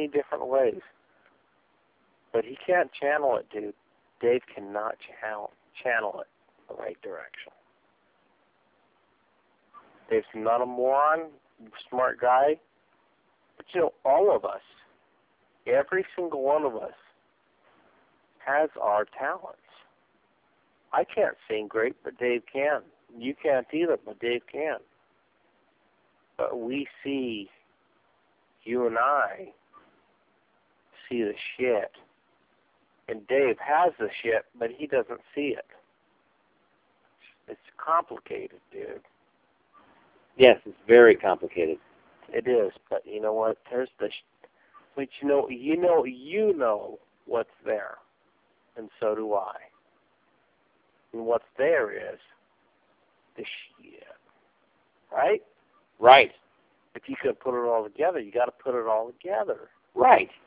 many different ways. But he can't channel it, dude. Dave cannot channel it the right direction. Dave's not a moron, smart guy. But you know, all of us, every single one of us, has our talents. I can't sing great, but Dave can. You can't either, but Dave can. But we see, you and I see the shit. And Dave has the shit, but he doesn't see it. It's complicated, dude. Yes, it's very complicated. It is, but you know what? There's the, but you know what's there, and so do I. And what's there is the shit, right? Right. If you could put it all together, you got to put it all together. Right.